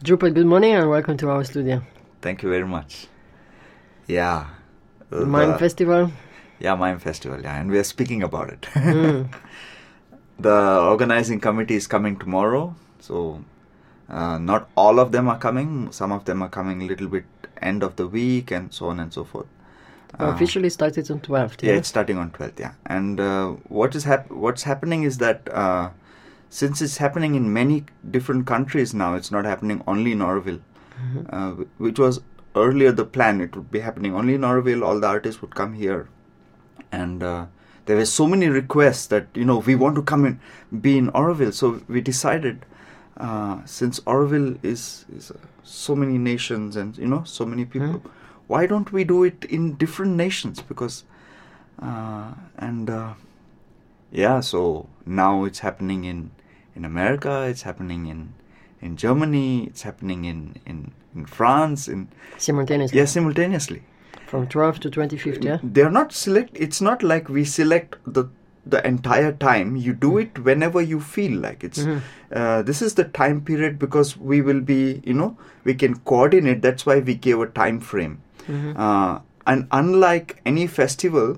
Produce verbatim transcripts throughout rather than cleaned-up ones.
Drupal, good morning and welcome to our studio. Thank you very much. Yeah. The Mime Festival? Yeah, Mime Festival, yeah, and we are speaking about it. Mm. The organizing committee is coming tomorrow, so uh, not all of them are coming. Some of them are coming a little bit end of the week and so on and so forth. Uh, officially started on twelfth, yeah? Yeah, it's starting on twelfth, yeah. And uh, what is hap- what's happening is that uh, since it's happening in many different countries now, it's not happening only in Auroville, mm-hmm. uh, which was earlier the plan. It would be happening only in Auroville, all the artists would come here. And uh, there were so many requests that, you know, we want to come and be in Auroville. So we decided, uh, since Auroville is, is uh, so many nations and, you know, so many people, mm. why don't we do it in different nations? Because, uh, and uh, yeah, so now it's happening in, in America, it's happening in, in Germany, it's happening in, in, in France. In Simultaneously? Yeah, simultaneously. From twelfth to twenty-fifth, yeah? They're not select, it's not like we select the the entire time. You do it whenever you feel like. It's mm-hmm. uh, this is the time period because we will be, you know, we can coordinate. That's why we gave a time frame. Mm-hmm. Uh, and unlike any festival,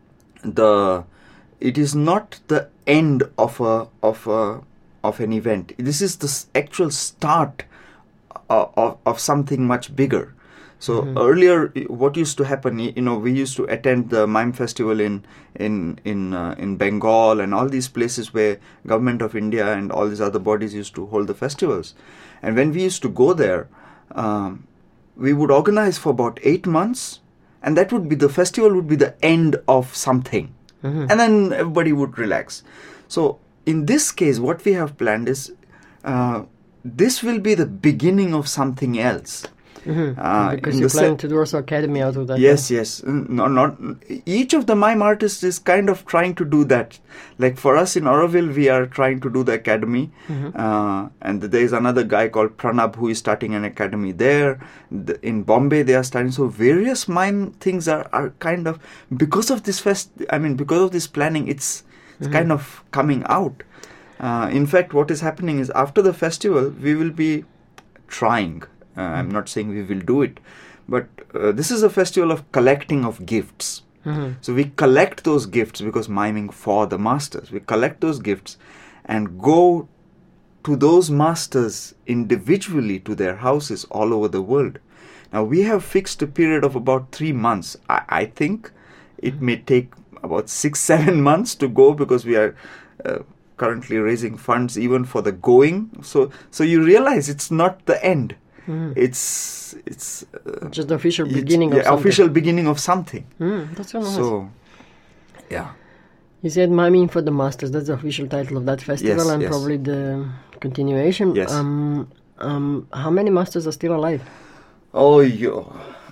the it is not the end of a of a of an event. This is the actual start of, of, of something much bigger. So mm-hmm. earlier, what used to happen, you know, we used to attend the Mime Festival in in in uh, in Bengal and all these places where Government of India and all these other bodies used to hold the festivals. And when we used to go there, um, we would organize for about eight months, and that would be the festival would be the end of something, mm-hmm. and then everybody would relax. So in this case, what we have planned is uh, this will be the beginning of something else. Mm-hmm. Uh, because you plan to do also academy out of that. Yes, yeah? yes. No, not each of the mime artists is kind of trying to do that. Like for us in Auroville, we are trying to do the academy, mm-hmm. uh, and there is another guy called Pranab who is starting an academy there. The, in Bombay, they are starting. So various mime things are, are kind of because of this fest. I mean, because of this planning, it's it's mm-hmm. kind of coming out. Uh, in fact, what is happening is after the festival, we will be trying. Uh, I'm not saying we will do it, but uh, this is a festival of collecting of gifts. Mm-hmm. So we collect those gifts because miming for the masters. We collect those gifts and go to those masters individually to their houses all over the world. Now we have fixed a period of about three months. I, I think it mm-hmm. may take about six, seven months to go because we are uh, currently raising funds even for the going. So, so you realize it's not the end. Mm. It's it's uh, just the official beginning yeah, of something. official beginning of something. Mm, that's so nice. So, yeah. You said Miming for the Masters. That's the official title of that festival, yes, and yes. probably the continuation. Yes. Um, um, how many masters are still alive? Oh, yo.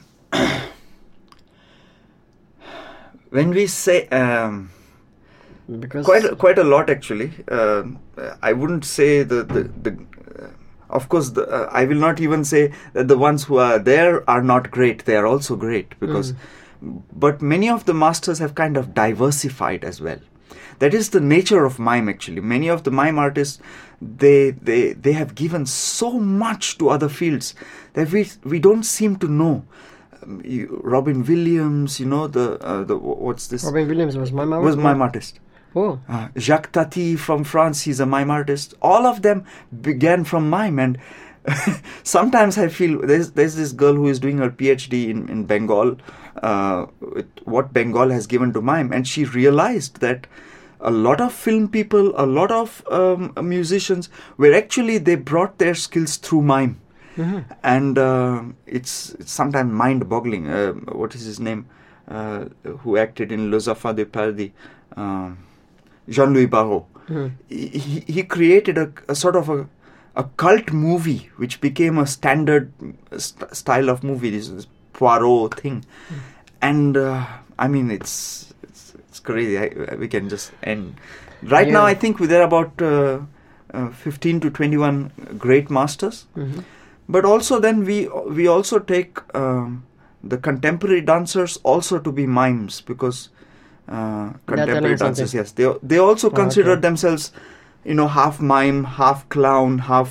When we say um, because quite a, quite a lot actually. Uh, I wouldn't say the the. the Of course, the, uh, I will not even say that the ones who are there are not great. They are also great because, mm. but many of the masters have kind of diversified as well. That is the nature of mime actually. Many of the mime artists, they they they have given so much to other fields that we we don't seem to know. Um, you, Robin Williams, you know the uh, the what's this? Robin Williams was mime artist. Was mime artist. Oh. Uh, Jacques Tati from France, he's a mime artist. All of them began from mime, and sometimes I feel there's there's this girl who is doing her PhD in, in Bengal, uh, with what Bengal has given to mime, and she realized that a lot of film people, a lot of um, musicians, were actually, they brought their skills through mime. Mm-hmm. And uh, it's, it's sometimes mind-boggling. Uh, what is his name? Uh, who acted in Les Enfants de Paradis? Um, Jean-Louis Barrault. Mm-hmm. He, he created a, a sort of a, a cult movie which became a standard st- style of movie, this, this Poirot thing. Mm-hmm. And uh, I mean, it's it's, it's crazy. I, we can just end. Right yeah. now, I think there are about uh, uh, fifteen to twenty-one great masters. Mm-hmm. But also then we we also take um, the contemporary dancers also to be mimes because Uh, contemporary dancers, yes, they they also oh, consider okay. themselves, you know, half mime, half clown, half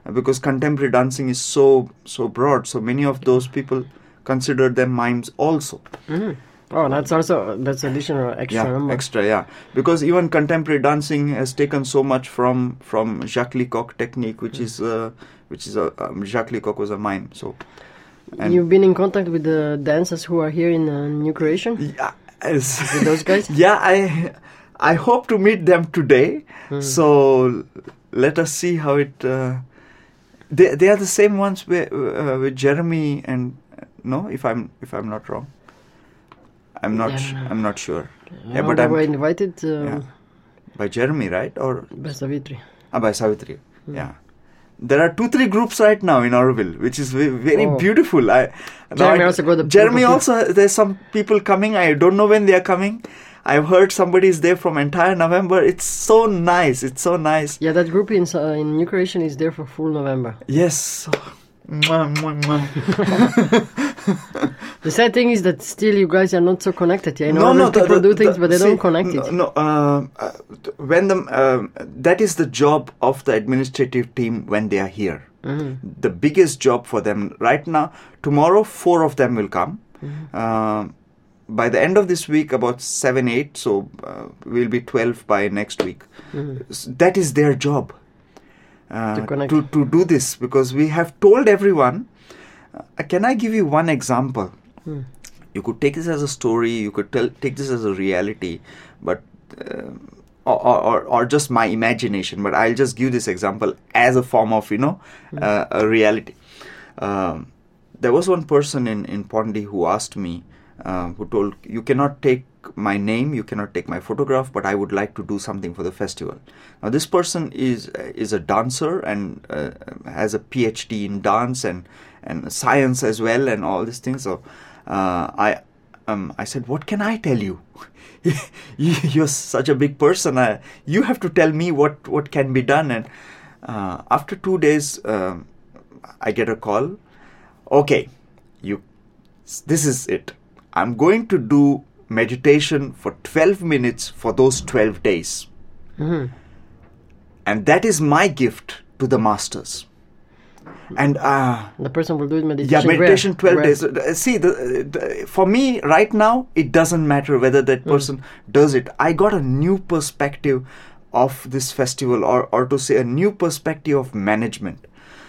because contemporary dancing is so so broad. So many of those people consider them mimes also. Mm. Oh, that's also that's additional extra Yeah, number. extra, yeah. Because even contemporary dancing has taken so much from from Jacques Lecoq technique, which is uh, which is a um, Jacques Lecoq was a mime. So, and You've been in contact with the dancers who are here in uh, New Creation? yeah, as- With those guys? yeah, I I hope to meet them today. Hmm. So let us see how it. Uh, they they are the same ones with, uh, with Jeremy and no, if I'm if I'm not wrong. I'm not. Yeah. I'm not sure. I Yeah, know but they I'm were invited uh, yeah. by Jeremy, right? Or by Savitri. ah, by Savitri. Hmm. Yeah. There are two, three groups right now in Auroville, which is ve- very Oh. beautiful. I, now Jeremy I- also got a Jeremy group of also. There's some people coming. I don't know when they are coming. I've heard somebody is there from entire November. It's so nice. It's so nice. Yeah, that group in uh, in New Creation is there for full November. Yes. Mwah, mwah, mwah. The sad thing is that still you guys are not so connected. Yeah, you No, know, no, the- people the- do things, the- but they see, don't connect no, it. No, uh, uh, when the um that is the job of the administrative team when they are here. Mhm. The biggest job for them right now. Tomorrow, four of them will come. Mm-hmm. Uh, by the end of this week, about seven, eight. So uh, we'll be twelve by next week. Mhm. S- That is their job. Uh, To connect. to to do this, because we have told everyone. Uh, can I give you one example? Hmm. You could take this as a story, you could tell, take this as a reality, but uh, or, or or just my imagination. But I'll just give this example as a form of you know uh, a reality. Um, there was one person in in Pondi who asked me, uh, who told, you cannot take my name, you cannot take my photograph, but I would like to do something for the festival. Now this person is is a dancer and uh, has a P H D in dance and and science as well and all these things. So uh, I um, I said, what can I tell you? You're such a big person. I, you have to tell me what, what can be done. And uh, after two days, um, I get a call. Okay, you. This is it. I'm going to do meditation for twelve minutes for those twelve days. Mhm. And that is my gift to the masters. And uh, The person will do it meditation. yeah, meditation where? twelve Where? days. Uh, See, the, the, for me right now, it doesn't matter whether that person does it. I got a new perspective of this festival, or, or to say a new perspective of management.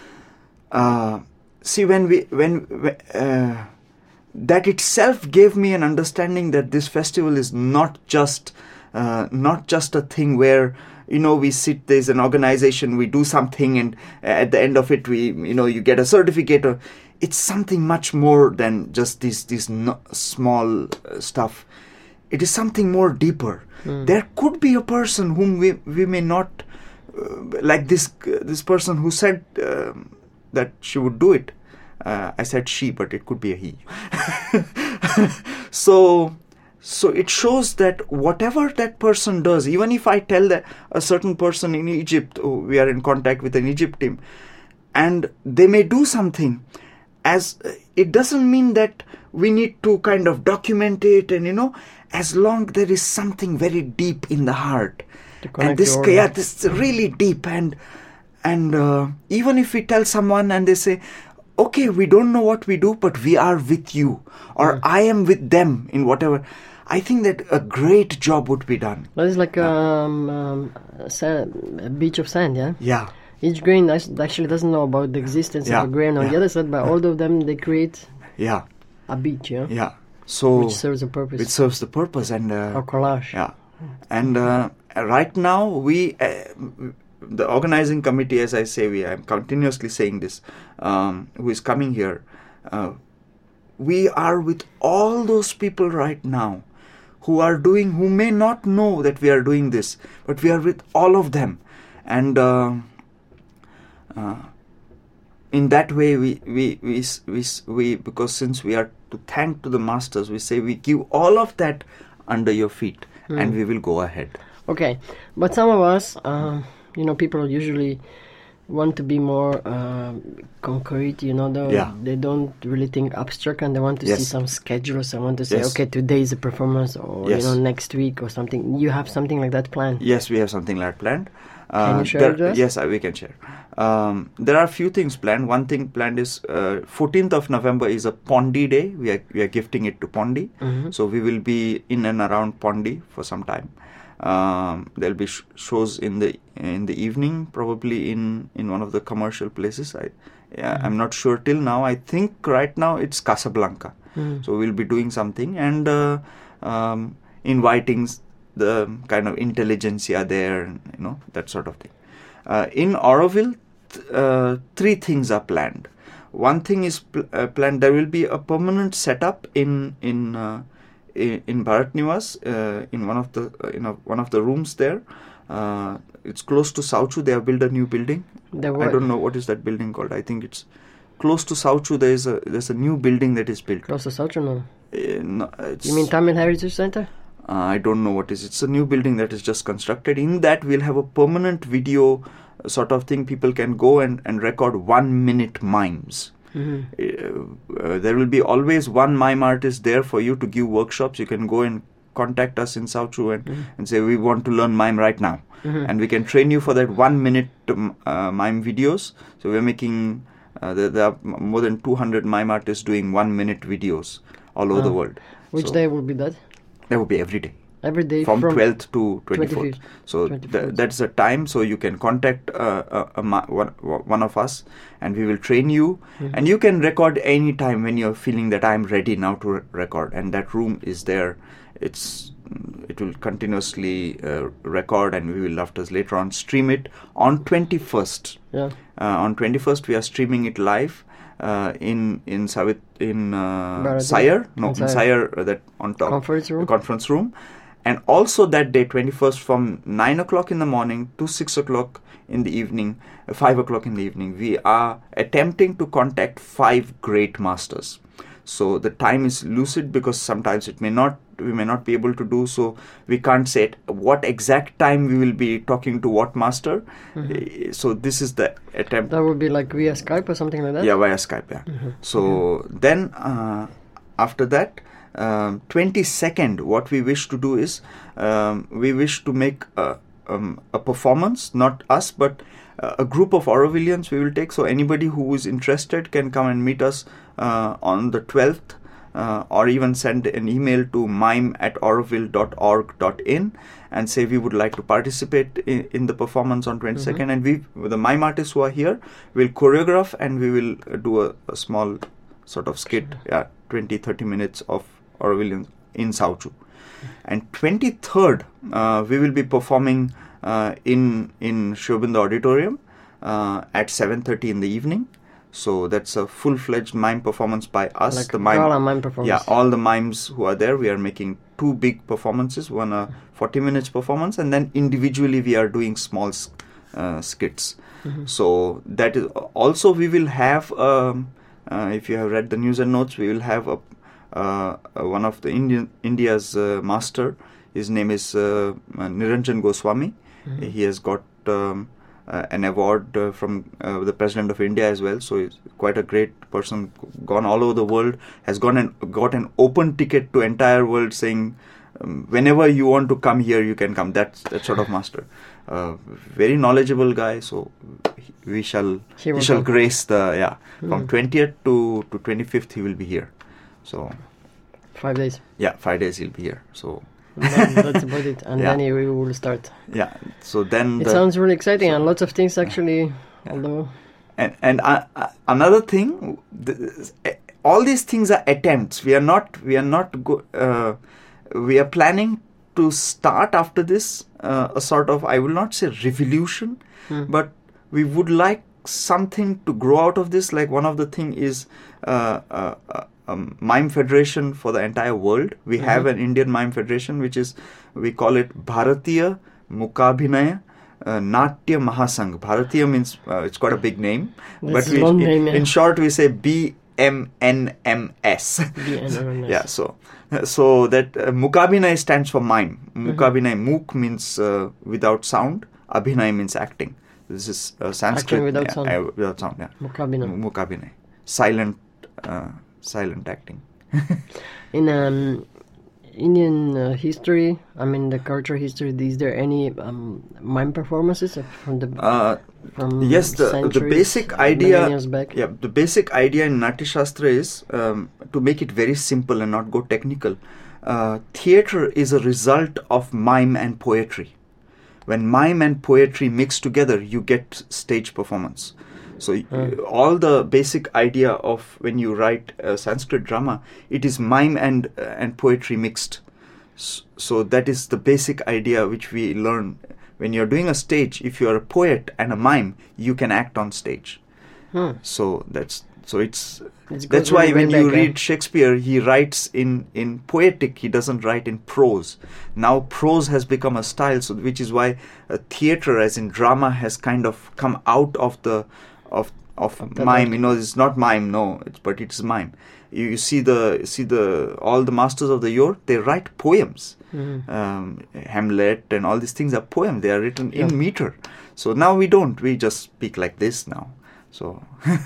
Uh, see, when we, when, uh, that itself gave me an understanding that this festival is not just, uh, not just a thing where, you know, we sit, there's an organization, we do something, and at the end of it, we, you know, you get a certificate. Or it's something much more than just this, this no, small uh, stuff. It is something more deeper. Mm. There could be a person whom we, we may not, uh, like this, uh, this person who said um that she would do it. Uh, I said she, but it could be a he. so, so it shows that whatever that person does, even if I tell that a certain person in Egypt, oh, we are in contact with an Egypt team, and they may do something, as uh, it doesn't mean that we need to kind of document it, and you know, as long there is something very deep in the heart, To connect and this, your- yeah, this is really deep, and and uh, even if we tell someone and they say, okay, we don't know what we do, but we are with you, or I am with them in whatever, I think that a great job would be done. That is like um, um, a, sand, a beach of sand, yeah? Yeah, Each grain act- actually doesn't know about the existence Yeah, of a grain on yeah. the other side, but all of them, they create yeah, a beach, yeah? yeah. So Which serves a purpose. it serves the purpose, and uh, or collage. yeah, and uh, right now we, uh, the organizing committee, as I say, we I'm continuously saying this, um, who is coming here, uh, we are with all those people right now who are doing, who may not know that we are doing this, but we are with all of them, and uh, uh, in that way we we, we we we because since we are to thank to the masters, we say we give all of that under your feet, Hmm. and we will go ahead. Okay, but some of us, um, you know, people usually want to be more uh, concrete, you know, though Yeah. they don't really think abstract, and they want to Yes. see some schedules. I want to say, Yes. okay, today is a performance, or Yes. you know, next week or something. You have something like that planned? Yes, we have something like that planned. Can Uh, you share there- it with us? Yes, uh, we can share. Um, there are a few things planned. One thing planned is uh, fourteenth of November is a Pondi Day. We are we are gifting it to Pondi. Mhm. So we will be in and around Pondi for some time. Um, there'll be sh- shows in the in the evening, probably in, in one of the commercial places. I yeah, I'm not sure till now. I think right now it's Casablanca. Mhm. So we'll be doing something and uh, um, inviting s- the kind of intelligentsia there, and, you know, that sort of thing. Uh, in Auroville, th- uh, three things are planned. One thing is pl- uh, planned. There will be a permanent setup in in uh, i- in Bharat Niwas, uh, in one of the uh, in a, one of the rooms there. Uh, it's close to Sauchu. They have built a new building. The I what? don't know what is that building called. I think it's close to Sauchu. There is a there's a new building that is built. Close to South or no? Uh, no, it's, You mean Tamil Heritage Center? uh, I don't know what is. It's a new building that is just constructed. In that, we'll have a permanent video uh, sort of thing. People can go and, and record one minute mimes. Mhm. Uh, uh, there will be always one mime artist there for you to give workshops. You can go and contact us in Sauchu and, Mhm. and say, we want to learn mime right now. Mhm. And we can train you for that one minute um, uh, mime videos. So we're making, uh, there, there are m- more than two hundred mime artists doing one minute videos all over Ah. the world. Which So day will be that? that will be every day. Every day From, twelfth to twenty-fourth. twenty-fifth. So twenty-fourth. th- that's the time. So you can contact uh, a, a, ma- one, one of us, and we will train you. Mhm. And you can record any time when you're feeling that I'm ready now to re- record. And that room is there. It's it will continuously uh, record, and we will after later on stream it on twenty-first. Yeah. Uh, on twenty-first, we are streaming it live. Uh, in in Savit in uh, Bharat- Sire, no, in in Sire. Sire, uh, that on top Conference room? the conference room, and also that day, twenty-first, from nine o'clock in the morning to six o'clock in the evening, uh, five o'clock in the evening, we are attempting to contact five great masters. So the time is lucid because sometimes it may not, we may not be able to do so. We can't say at what exact time we will be talking to what master. Mhm. Uh, So this is the attempt. That would be like via Skype or something like that? Yeah, via Skype. Yeah. Mhm. So then, uh, after that, um, twenty-second, what we wish to do is um, we wish to make a, um, a performance, not us, but uh, a group of Aurovillians we will take. So anybody who is interested can come and meet us uh, on the twelfth. Uh, or even send an email to mime at auroville dot org dot in and say we would like to participate in, in the performance on twenty-second. And we, the mime artists who are here, will choreograph and we will uh, do a, a small sort of skit, yeah, twenty, thirty minutes of Aurovillians in Sauchu. And twenty-third, uh, we will be performing uh, in, in Shobinda Auditorium uh, at seven thirty in the evening. So that's a full-fledged mime performance by us. Like the mime, gala mime performance. Yeah, all the mimes who are there, we are making two big performances, one a forty minutes performance, and then individually we are doing small uh, skits. Mhm. So that is also we will have, um, uh, if you have read the news and notes, we will have a, uh, uh, one of the Indian India's uh, master. His name is uh, Niranjan Goswami. Mhm. He has got um, uh, an award uh, from uh, the President of India as well. So he's quite a great person, gone all over the world, has gone and got an open ticket to entire world, saying um, whenever you want to come here, you can come. That's that sort of master. Uh, very knowledgeable guy. So we shall He he will shall come. grace the yeah from Mm. twentieth to to twenty-fifth he will be here. So Five days. yeah, five days he'll be here. So That- that's about it. And Yeah. then we will start. yeah, so then It the, sounds really exciting and lots of things actually, although... And and uh, uh, another thing, th- all these things are attempts. We are not. We are not. Go- uh, we are planning to start after this uh, a sort of, I will not say revolution, Hmm. but we would like something to grow out of this. Like one of the thing is uh, uh, uh, um, mime federation for the entire world. We Mhm. have an Indian mime federation, which is, we call it Bharatiya Mukabhinaya uh, Natya Mahasangh. Bharatiya means uh, it's got a big name, That's but a we, long in, name, yeah. in short we say B M N M S. B N M S. Yeah, so so that uh, Mukabhinay stands for mime. Mhm. Mukabhinay, Muk means uh, without sound, Abhinay means acting. This is uh, Sanskrit. Acting without yeah, sound. uh, without sound, yeah. Mukabina. M- Mukabinay. Silent, uh, silent acting. In um, Indian uh, history, I mean the culture history, is there any um, mime performances from the Uh, from yes, the, the centuries, basic idea. millennials back? Yeah, the basic idea in Natya Shastra is um, to make it very simple and not go technical. Uh, theatre is a result of mime and poetry. When mime and poetry mix together, you get stage performance. So Mm. uh, all the basic idea of when you write uh, Sanskrit drama, it is mime and uh, and poetry mixed. S- So that is the basic idea which we learn. When you're doing a stage, if you're a poet and a mime, you can act on stage. Hmm. So that's so it's It's that's good why way when you back, eh? read Shakespeare, he writes in in poetic. He doesn't write in prose. Now prose has become a style, so which is why uh, theatre, as in drama, has kind of come out of the of of Of the mime. art. You know, it's not mime, no, it's, but it's mime. You, you see the see the all the masters of the yore, they write poems. Mhm. Um, Hamlet and all these things are poems. They are written Yeah. in meter. So now we don't. We just speak like this now. So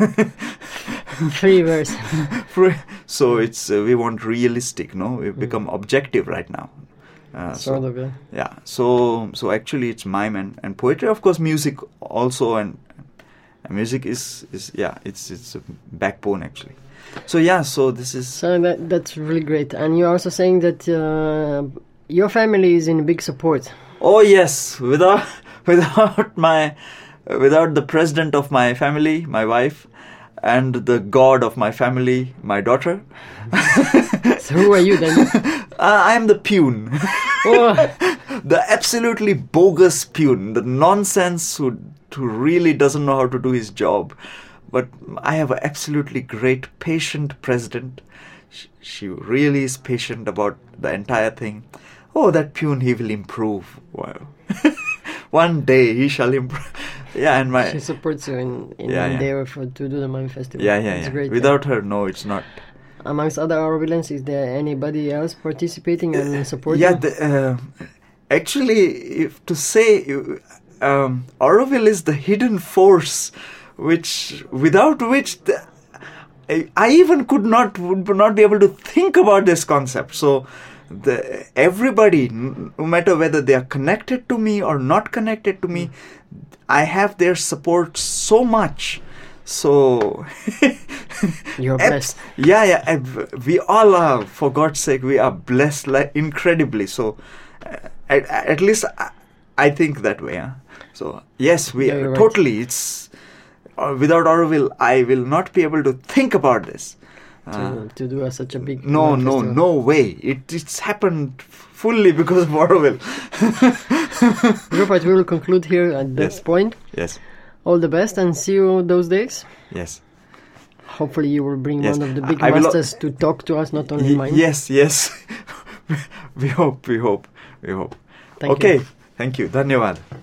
Free verse. so it's uh, we want realistic. No, we've become objective right now. Uh, Sort so, of, yeah. yeah. So so actually, it's mime and, and poetry. Of course, music also, and, and music is is yeah. It's it's a backbone actually. So yeah. So this is So that that's really great. And you're also saying that uh, your family is in big support. oh yes. Without without my without the president of my family, my wife, and the god of my family, my daughter. So who are you then? Uh, I am the peon. Oh, The absolutely bogus peon, the nonsense who, who really doesn't know how to do his job. But I have an absolutely great patient president. She, she really is patient about the entire thing. Oh, that peon, he will improve. Wow. One day he shall improve. Yeah, and my she supports you in, in Yeah, yeah. there for to do the mime festival. yeah, yeah, It's yeah. great. Without her, no, it's not. Amongst other Aurovillans, is there anybody else participating and supporting? Yeah, the, uh, actually, if to say, um, Auroville is the hidden force, which without which the, I, I even could not would not be able to think about this concept. So, the everybody, n- no matter whether they are connected to me or not connected to me, I have their support so much. So. You're Abs- blessed. Yeah, yeah. ab- We all are, for God's sake, we are blessed like incredibly. So, uh, at, at least I, I think that way. Huh? So, yes, we Yeah, you're right. totally. It's uh, without Auroville, I will not be able to think about this. Uh, To, to do a, such a big no, mime no, festival. no way. It it's happened fully because of Auroville. Rupert, we will conclude here at this Yes. point. Yes, All the best and see you those days. yes. Hopefully you will bring Yes. one of the big I will- masters to talk to us, not only Y- mine. yes, yes. We hope, we hope, we hope. Thank okay, you. thank you. Dhanyavad.